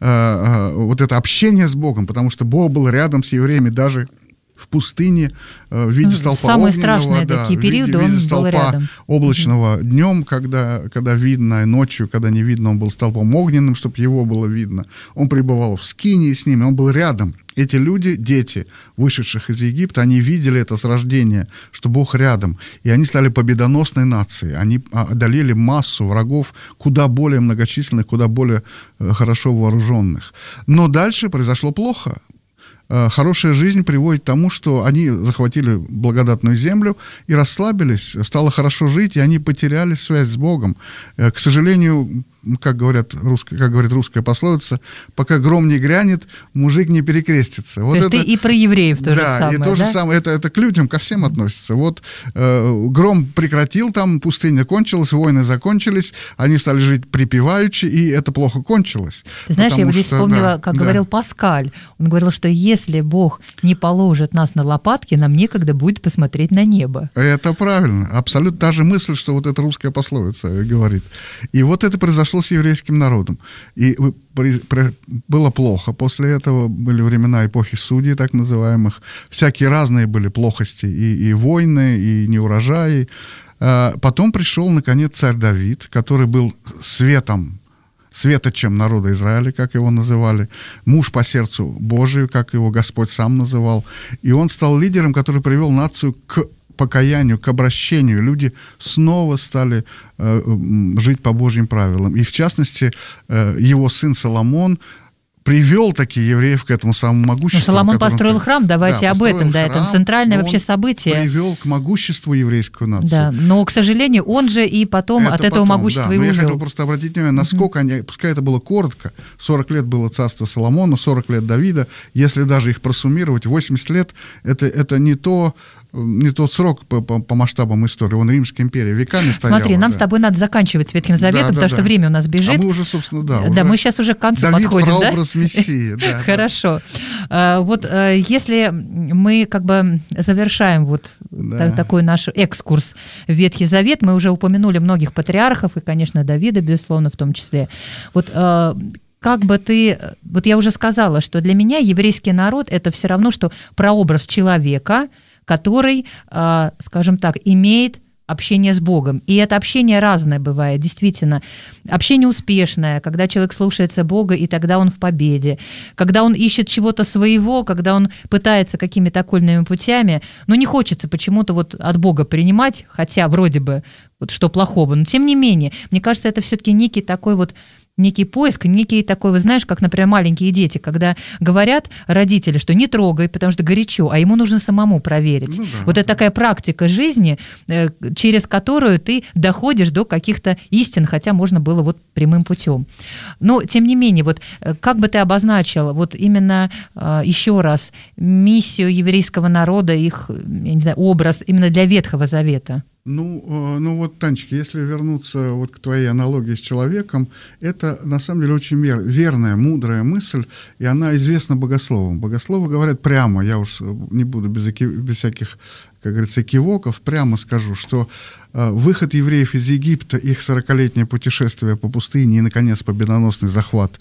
вот это общение с Богом, потому что Бог был рядом с евреями даже в пустыне в виде столпа самые огненного, страшные такие периоды, в виде он столпа был рядом. Облачного днем, когда видно, и ночью, когда не видно, он был столпом огненным, чтобы его было видно. Он пребывал в скинии с ними, он был рядом. Эти люди, дети, вышедших из Египта, они видели это с рождения, что Бог рядом. И они стали победоносной нацией. Они одолели массу врагов, куда более многочисленных, куда более хорошо вооруженных. Но дальше произошло плохо. Хорошая жизнь приводит к тому, что они захватили благодатную землю и расслабились, стало хорошо жить, и они потеряли связь с Богом. К сожалению, как говорит русская пословица, пока гром не грянет, мужик не перекрестится. Вот то есть ты и про евреев тоже самое, и то же самое, это к людям, ко всем относится. Вот гром прекратил, там пустыня кончилась, войны закончились, они стали жить припеваючи, и это плохо кончилось. Ты знаешь, я вот здесь вспомнила, как говорил Паскаль. Он говорил, что если Бог не положит нас на лопатки, нам некогда будет посмотреть на небо. Это правильно. Абсолютно та же мысль, что вот эта русская пословица говорит. И вот это произошло с еврейским народом. И было плохо после этого. Были времена эпохи судей, так называемых. Всякие разные были плохости. И войны, и неурожаи. Потом пришел, наконец, царь Давид, который был светочем народа Израиля, как его называли, муж по сердцу Божию, как его Господь сам называл. И он стал лидером, который привел нацию к покаянию, к обращению. Люди снова стали жить по Божьим правилам. И, в частности, его сын Соломон привел такие евреев к этому самому могуществу. Но Соломон построил храм, давайте об этом, да, это центральное вообще событие. Привел к могуществу еврейскую нацию. Да, но, к сожалению, он же и потом от этого могущества и увел. Я хотел просто обратить внимание, насколько они, пускай это было коротко, 40 лет было царство Соломона, 40 лет Давида, если даже их просуммировать, 80 лет, это не тот срок по масштабам истории. Он Римская империя веками стояла. Смотри, нам с тобой надо заканчивать с Ветхим Заветом, потому что время у нас бежит. А мы уже, собственно, мы сейчас уже к концу Давид подходим. Давид прообраз Мессии. Хорошо. Вот если мы как бы завершаем вот такой наш экскурс в Ветхий Завет. Мы уже упомянули многих патриархов, и, конечно, Давида, безусловно, в том числе. Вот как бы ты... Вот я уже сказала, что для меня еврейский народ – это все равно, что прообраз человека, который, скажем так, имеет общение с Богом. И это общение разное бывает, действительно. Общение успешное, когда человек слушается Бога, и тогда он в победе. Когда он ищет чего-то своего, когда он пытается какими-то окольными путями, но не хочется почему-то вот от Бога принимать, хотя вроде бы вот что плохого, но тем не менее, мне кажется, это все-таки некий такой вот некий поиск, некий такой, вы знаешь, как, например, маленькие дети, когда говорят родители, что не трогай, потому что горячо, а ему нужно самому проверить. Ну, да. Вот это такая практика жизни, через которую ты доходишь до каких-то истин, хотя можно было вот прямым путем. Но, тем не менее, вот как бы ты обозначила вот именно еще раз миссию еврейского народа, их, я не знаю, образ именно для Ветхого Завета? Ну вот, Танечка, если вернуться вот к твоей аналогии с человеком, это на самом деле очень верная, мудрая мысль, и она известна богословам. Богословы говорят прямо, я уж не буду без всяких, как говорится, экивоков, прямо скажу, что выход евреев из Египта, их 40-летнее путешествие по пустыне и, наконец, победоносный захват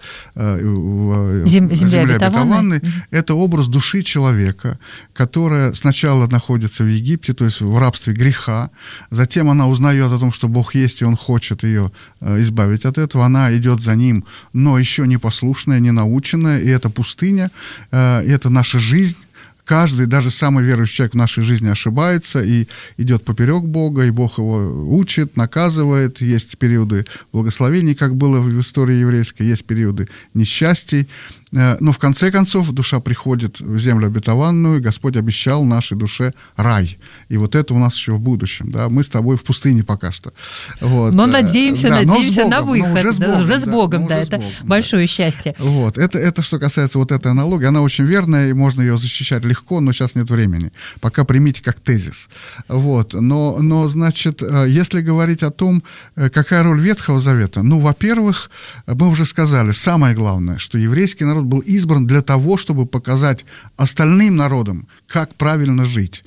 земли обетованной, это образ души человека, которая сначала находится в Египте, то есть в рабстве греха, затем она узнает о том, что Бог есть, и Он хочет ее избавить от этого, она идет за Ним, но еще не послушная, не наученная, и это пустыня, это наша жизнь. Каждый, даже самый верующий человек в нашей жизни ошибается и идет поперек Бога, и Бог его учит, наказывает. Есть периоды благословений, как было в истории еврейской, есть периоды несчастий. Но в конце концов душа приходит в землю обетованную, и Господь обещал нашей душе рай. И вот это у нас еще в будущем. Да? Мы с тобой в пустыне пока что. Вот. Но надеемся на выход. Уже с Богом, это большое счастье. Вот. Это что касается вот этой аналогии. Она очень верная, и можно ее защищать легко, но сейчас нет времени. Пока примите как тезис. Вот. Но, значит, если говорить о том, какая роль Ветхого Завета, ну, во-первых, мы уже сказали, самое главное, что еврейский народ был избран для того, чтобы показать остальным народам, как правильно жить.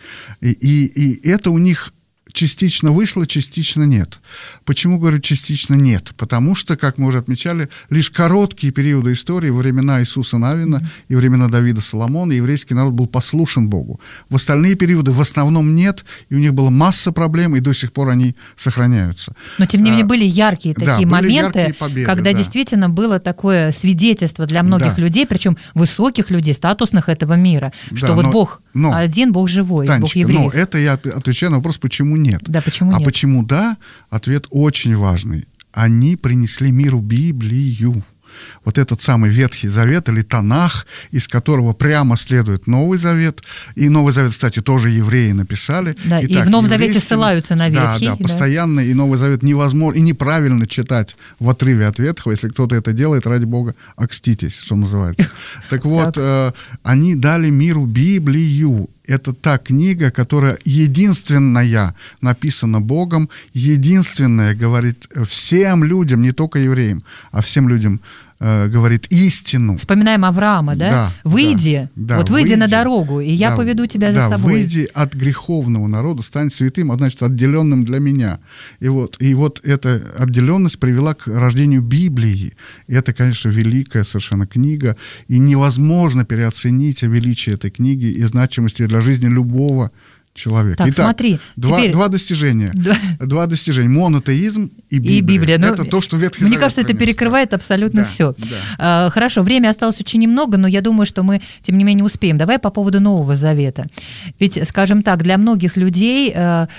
И это у них частично вышло, частично нет. Почему говорю частично нет? Потому что, как мы уже отмечали, лишь короткие периоды истории, во времена Иисуса Навина и времена Давида Соломона, еврейский народ был послушен Богу. В остальные периоды в основном нет, и у них была масса проблем, и до сих пор они сохраняются. Но, тем не менее, были яркие такие моменты, яркие победы, когда действительно было такое свидетельство для многих людей, причем высоких людей, статусных этого мира, что вот Бог один, Бог живой, Танечка, Бог евреев. Но это я отвечаю на вопрос, почему нет. Да, почему нет? А почему да? Ответ очень важный. Они принесли миру Библию. Вот этот самый Ветхий Завет или Танах, из которого прямо следует Новый Завет. И Новый Завет, кстати, тоже евреи написали. Да, и в Новом Завете ссылаются на Ветхий. Да, постоянно, и Новый Завет невозможно, и неправильно читать в отрыве от Ветхого. Если кто-то это делает, ради Бога, окститесь, что называется. Так вот, они дали миру Библию. Это та книга, которая единственная написана Богом, единственная говорит всем людям, не только евреям, а всем людям говорит истину. Вспоминаем Авраама, да? Да. Выйди, да, вот выйди на дорогу, и я поведу тебя за собой. Выйди от греховного народа, стань святым, а значит, отделенным для меня. И вот эта отделенность привела к рождению Библии. И это, конечно, великая совершенно книга, и невозможно переоценить величие этой книги и значимость ее для жизни любого человека. Так, итак, смотри, два достижения. Два достижения. Монотеизм и Библия. Ну, это то, что Ветхий Завет. Мне кажется, это перекрывает абсолютно все. Да. Хорошо, время осталось очень немного, но я думаю, что мы, тем не менее, успеем. Давай по поводу Нового Завета. Ведь, скажем так, для многих людей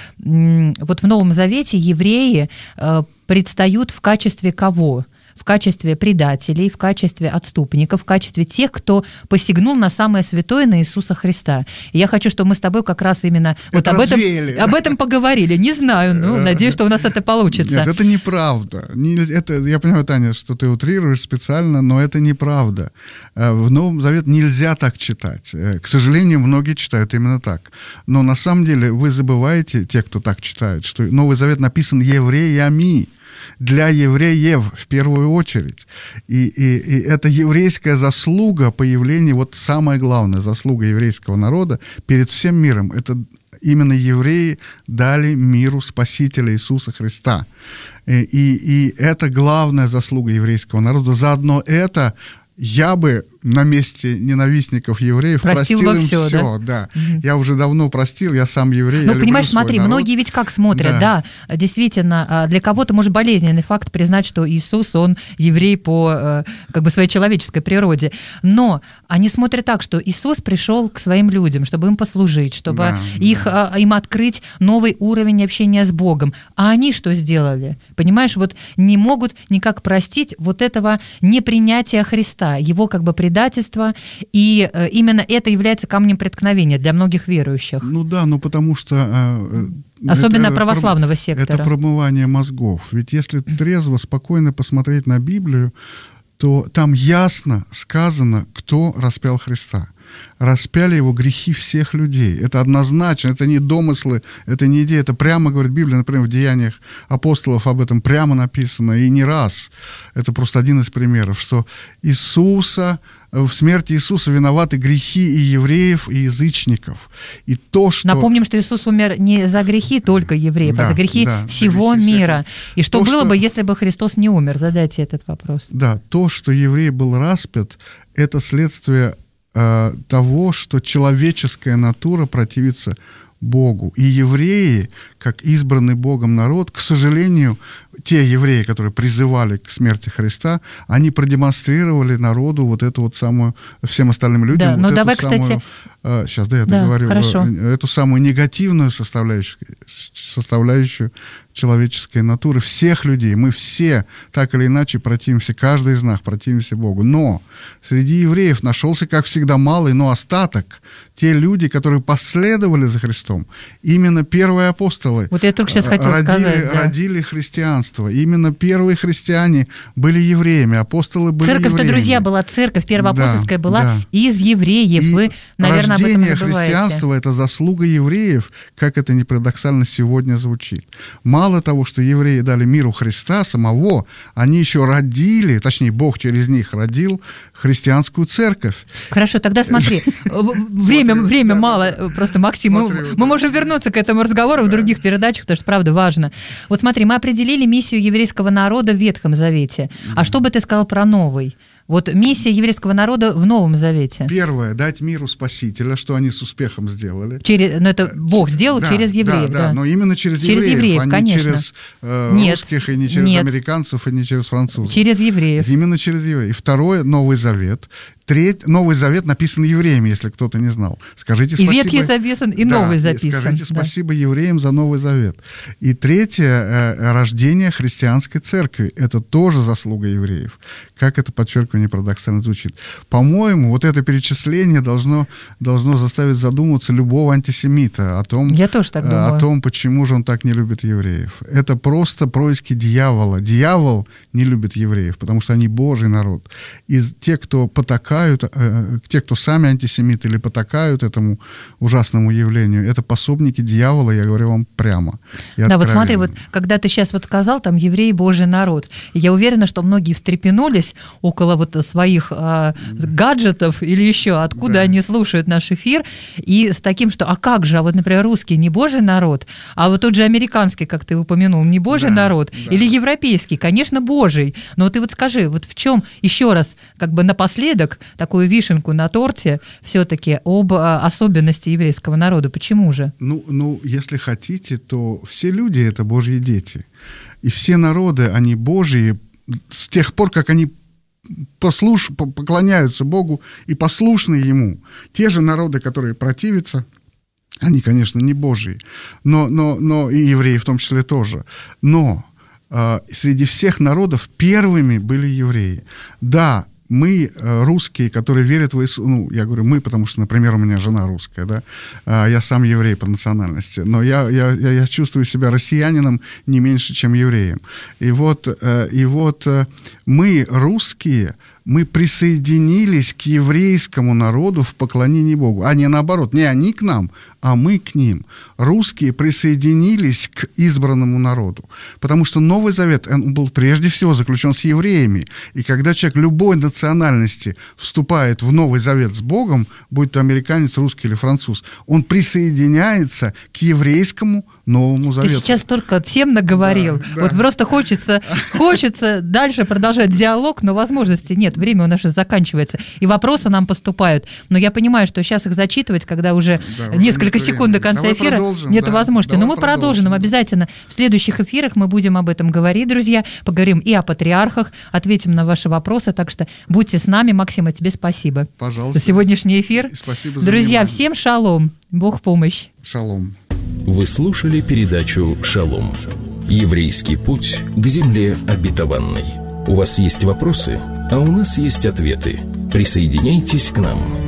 вот в Новом Завете евреи предстают в качестве кого? В качестве предателей, в качестве отступников, в качестве тех, кто посягнул на самое святое, на Иисуса Христа. И я хочу, чтобы мы с тобой как раз именно вот об этом поговорили. Не знаю, но надеюсь, что у нас это получится. Нет, это неправда. Я понимаю, Таня, что ты утрируешь специально, но это неправда. В Новом Завете нельзя так читать. К сожалению, многие читают именно так. Но на самом деле вы забываете, те, кто так читает, что Новый Завет написан евреями. Для евреев в первую очередь. И это еврейская заслуга появления, вот самая главная заслуга еврейского народа перед всем миром. Это именно евреи дали миру Спасителя Иисуса Христа. И это главная заслуга еврейского народа. Заодно это я бы на месте ненавистников евреев простил им все. Да. Я уже давно простил, я сам еврей. Ну, понимаешь, смотри, многие ведь как смотрят, да, действительно, для кого-то может болезненный факт признать, что Иисус, он еврей по как бы своей человеческой природе. Но они смотрят так, что Иисус пришел к своим людям, чтобы им послужить, чтобы им открыть новый уровень общения с Богом. А они что сделали? Понимаешь, вот не могут никак простить вот этого непринятия Христа, его как бы предательство, и именно это является камнем преткновения для многих верующих. Ну да, потому что... Особенно православного сектора. Это промывание мозгов. Ведь если трезво, спокойно посмотреть на Библию, то там ясно сказано, кто распял Христа. Распяли его грехи всех людей. Это однозначно, это не домыслы, это не идея, это прямо говорит Библия, например, в Деяниях апостолов об этом прямо написано, и не раз. Это просто один из примеров, что в смерти Иисуса виноваты грехи и евреев, и язычников. И то, что... Напомним, что Иисус умер не за грехи только евреев, а за грехи всего мира. И что было бы, если бы Христос не умер? Задайте этот вопрос. Да, то, что еврей был распят, это следствие того, что человеческая натура противится Богу. И евреи, как избранный Богом народ, к сожалению, те евреи, которые призывали к смерти Христа, они продемонстрировали народу вот эту вот самую, всем остальным людям, да, но давай, кстати... Сейчас, я договорю. Хорошо. Эту самую негативную составляющую человеческой натуры всех людей. Мы все так или иначе противимся, каждый из нас противимся Богу. Но среди евреев нашелся, как всегда, малый, но остаток. Те люди, которые последовали за Христом. Именно первые апостолы вот я только сейчас хотел сказать, родили христианство. Именно первые христиане были евреями, апостолы были евреями. Церковь-то, друзья, была церковь, первоапостольская была из евреев. И вы, наверное, об этом забываете. Рождение христианства – это заслуга евреев, как это ни парадоксально сегодня звучит. Мало того, что евреи дали миру Христа самого, они еще родили, точнее, Бог через них родил христианскую церковь. Хорошо, тогда смотри, время мало, просто, Максим, мы можем вернуться к этому разговору в других передачах, потому что, правда, важно. Вот смотри, мы определили миссию еврейского народа в Ветхом Завете. А что бы ты сказал про Новый? Вот миссия еврейского народа в Новом Завете. Первое – дать миру Спасителя, что они с успехом сделали. Но это Бог сделал через евреев. Да, но именно через евреев, а не конечно. Через русских, и не через американцев, и не через французов. Через евреев. Именно через евреев. Второе – Новый Завет. Новый Завет написан евреями, если кто-то не знал. Скажите спасибо. И Ветхий записан, и Новый записан. Скажите спасибо евреям за Новый Завет. И третье – рождение христианской церкви. Это тоже заслуга евреев. Как это, подчеркивание, парадоксально звучит. По-моему, вот это перечисление должно заставить задуматься любого антисемита о том, я тоже так думаю. О том, почему же он так не любит евреев. Это просто происки дьявола. Дьявол не любит евреев, потому что они Божий народ. И те, кто потакают, те, кто сами антисемиты или потакают этому ужасному явлению, это пособники дьявола, я говорю вам прямо. Да, вот смотри, вот когда ты сейчас вот сказал, там, евреи Божий народ, и я уверена, что многие встрепенулись около вот своих гаджетов или еще, откуда они слушают наш эфир, и с таким, что, а как же, а вот, например, русский не Божий народ, а вот тот же американский, как ты упомянул, не Божий народ, или европейский, конечно, Божий, но ты вот скажи, вот в чем, еще раз, как бы напоследок, такую вишенку на торте все-таки об особенности еврейского народа. Почему же? Ну, если хотите, то все люди – это Божьи дети. И все народы, они Божьи с тех пор, как они поклоняются Богу и послушны Ему. Те же народы, которые противятся, они, конечно, не Божьи, но и евреи в том числе тоже. Но среди всех народов первыми были евреи. Да, мы, русские, которые верят в Иисуса, я говорю мы, потому что, например, у меня жена русская, да, я сам еврей по национальности, но я чувствую себя россиянином не меньше, чем евреем. И вот мы, русские, мы присоединились к еврейскому народу в поклонении Богу, а не наоборот, не они к нам, а мы к ним. Русские присоединились к избранному народу, потому что Новый Завет, он был прежде всего заключен с евреями. И когда человек любой национальности вступает в Новый Завет с Богом, будь то американец, русский или француз, он присоединяется к еврейскому Новому Завету. Ты сейчас только всем наговорил. Да. Вот просто хочется дальше продолжать диалог, но возможности нет. Время у нас уже заканчивается. И вопросы нам поступают. Но я понимаю, что сейчас их зачитывать, когда уже несколько секунд до конца эфира, нет возможности. Но мы продолжим обязательно. В следующих эфирах мы будем об этом говорить, друзья. Поговорим и о патриархах, ответим на ваши вопросы. Так что будьте с нами. Максим, тебе спасибо. Пожалуйста. За сегодняшний эфир. Спасибо за Друзья, внимание. всем шалом. Бог в помощь. Шалом. Вы слушали передачу «Шалом». Еврейский путь к земле обетованной. У вас есть вопросы, а у нас есть ответы. Присоединяйтесь к нам.